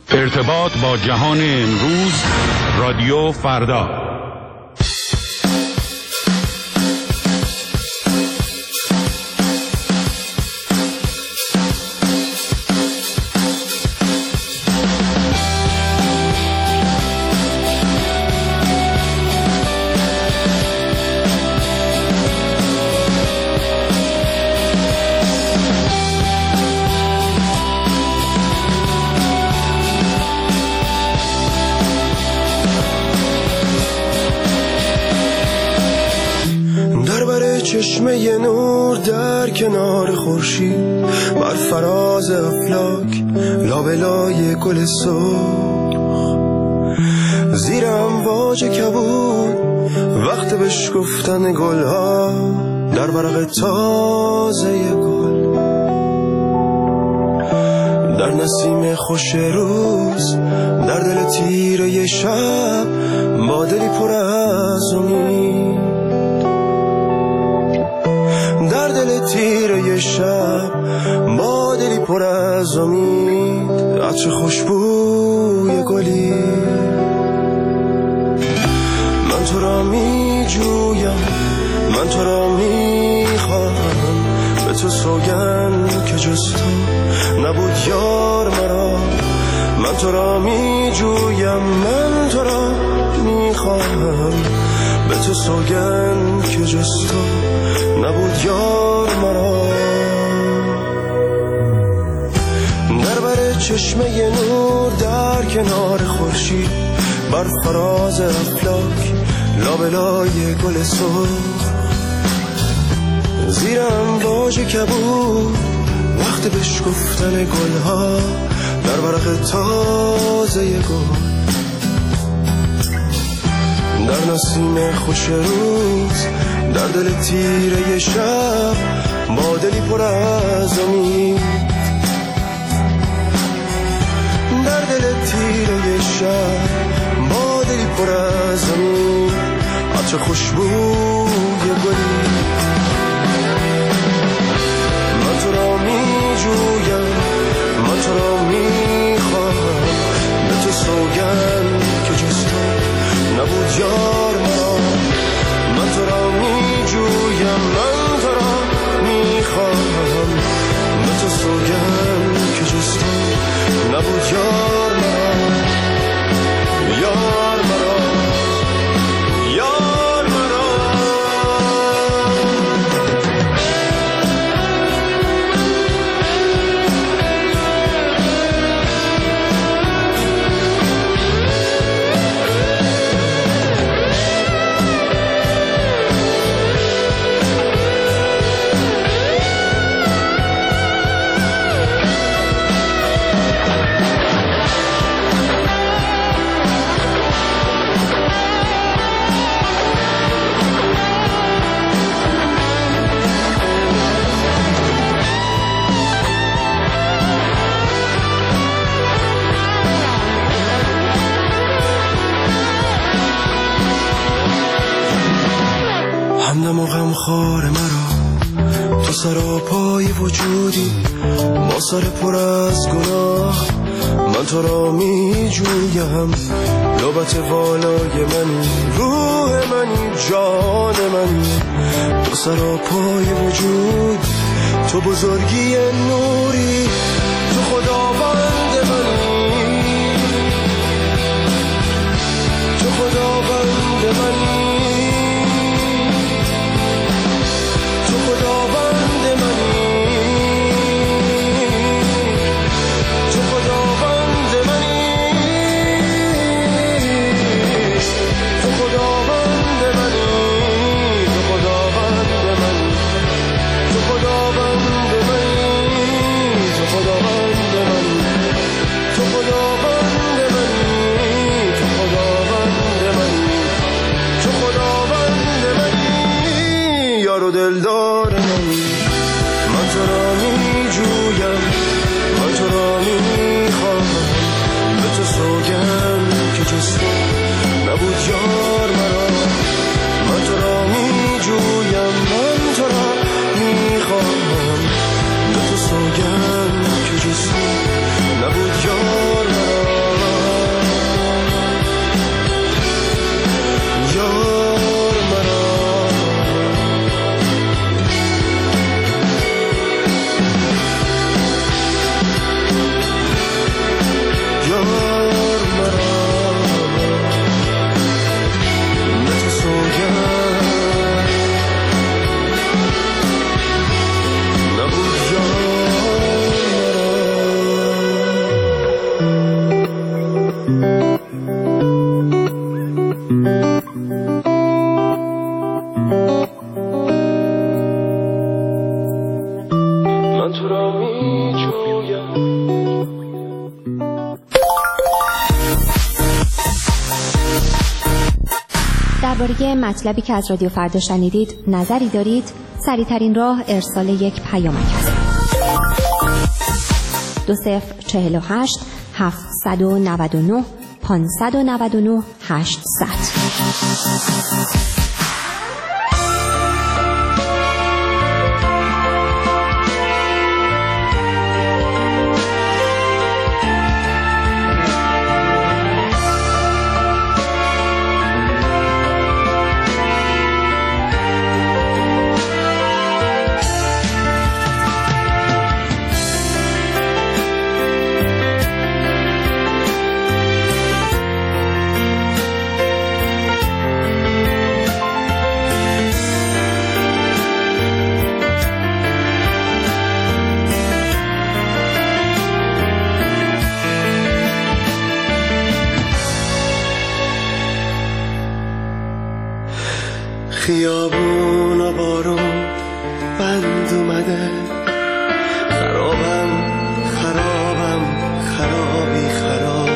ارتباط با جهان امروز، رادیو فردا. چشمه نور در کنار خورشید، بر فراز افلاک لابلای گل سرخ، زیر امواج کبود وقت بشکفتن گلها در ورق تازه گل، در نسیم خوش روز، در دل تیره شب، با دلی پر از امید، در دل تیره شب، با دلی پر از امید، عطر خوشبوی گلی. من تو را می جویم، من تو را می خواهم، به تو سوگند که جز تو نبود یار مرا. من تو را می جویم، من تو را می خواهم، به تو سوگند که جز تو نبود یار مرا. در بر چشمه نور در کنار خورشید، بر فراز افلاک لابلای گل سرخ، زیر امواج کبود وقت بشکفتن گلها در ورق تازه گل، در نسیم خوش روز، در دل تیره شب، با دلی پر از امید، در دل تیره شب، با دلی پر از امید، عطر خوشبوی گلی. من تو را می جویم، من تو را می خواهم، به تو سوگند که جز تو نبود یار مرا. من تو را می جویم، من تو را می خواهم، به تو سوگند که جز تو نبود یار مرا، یار مرا، یار مرا. همدم و غمخوار مرا، تو سراپای وجودی، با سر پر از گناه. من تو را می جویم، لبت والای منی، روح منی، جان منی، تو سراپای وجود، تو بزرگی نوری، تو خداوند منی، تو خداوند منی، خداوند منی. درباره مطلبی که از رادیو فردا شنیدید نظری دارید؟ سریع‌ترین راه ارسال یک پیامک است. 2048 799 599 800. خیابون و بارون بند اومده، خرابم خرابی خراب.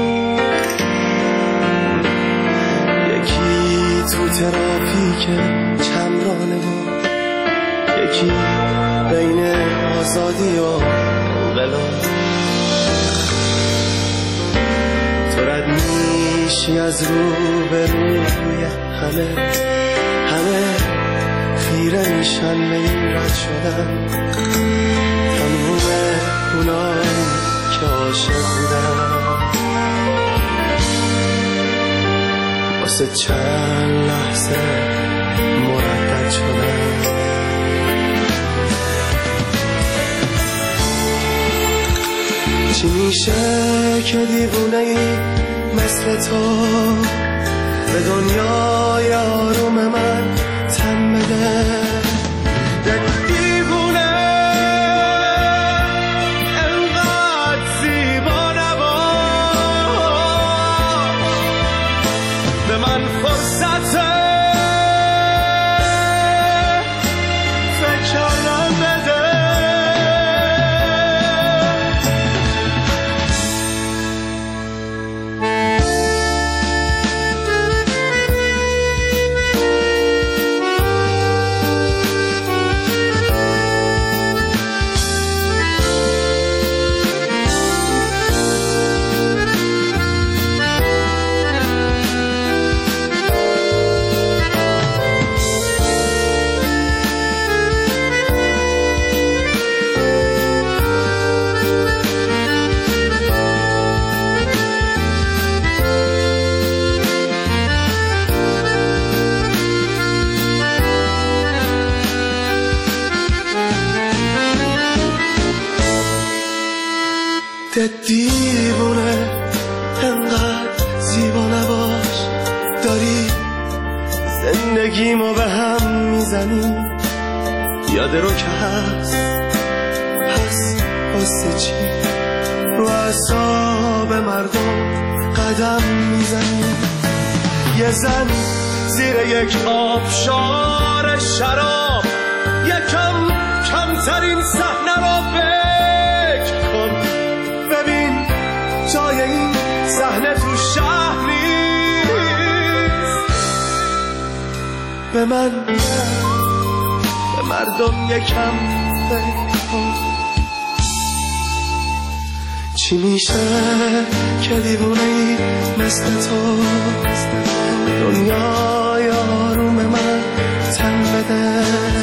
یکی تو ترافیک چمرانه ما، یکی بین آزادی و انقلاب. تو رد میشی از رو به روی همه خیره میشن به این رد شدن، تموم اونایی که عاشق بودن واسه چند لحظه مردد شدن. چی میشه که دیوونه ای مثل تو به دنیای آروم من تن بده؟ دیوونه انقدر زیبا نباش، به من فرصت فکر کردن بده. دیوونه انقدر زیبا نباش، داری زندگیمو به هم میزنی. یاد رو که هست، پس واسه چی رو اعصاب مردم قدم میزنی؟ یه زن زیر یک آبشار شراب، یکم کمترین صحنه رو فکر کن. ببین جای این صحنه تو شهر نیست. به من، به مردم یکم فکر کن. چی میشه که دیوونه‌ای مثل تو دنیای آروم من تن بده؟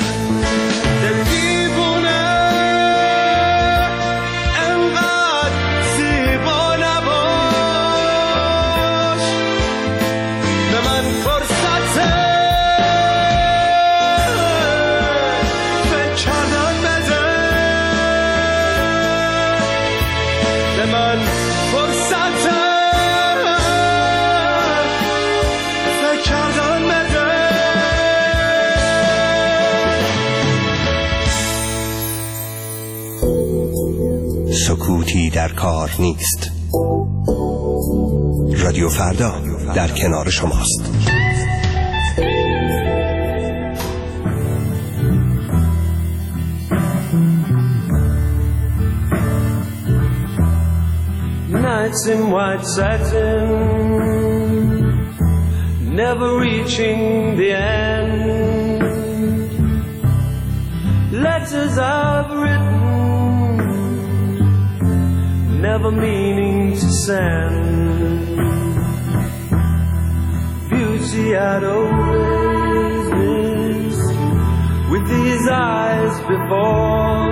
سکوتی در کار نیست. رادیو فردا در کنار شماست. Nights in white satin, never reaching the end. Letters I've written, never meaning to send. Beauty I'd always missed with these eyes before.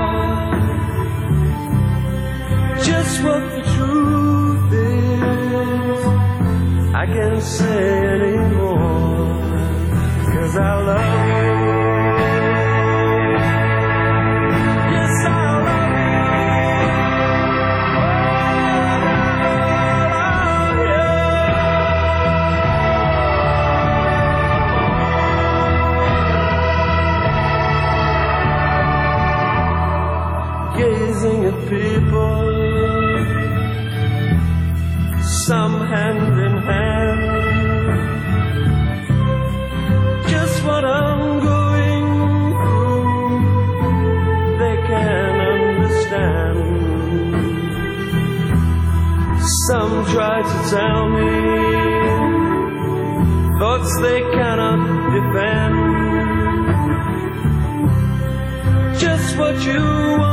Just what the truth is, I can't say anymore, 'cause I love you. Yes, I love you. Gazing at people, some hand in hand, just what I'm going through, they can understand. Some try to tell me thoughts they cannot defend, just what you want